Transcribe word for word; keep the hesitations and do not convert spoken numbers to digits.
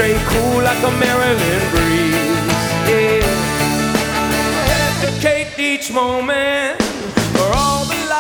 stay cool like a Maryland breeze. Yeah. Dedicate each moment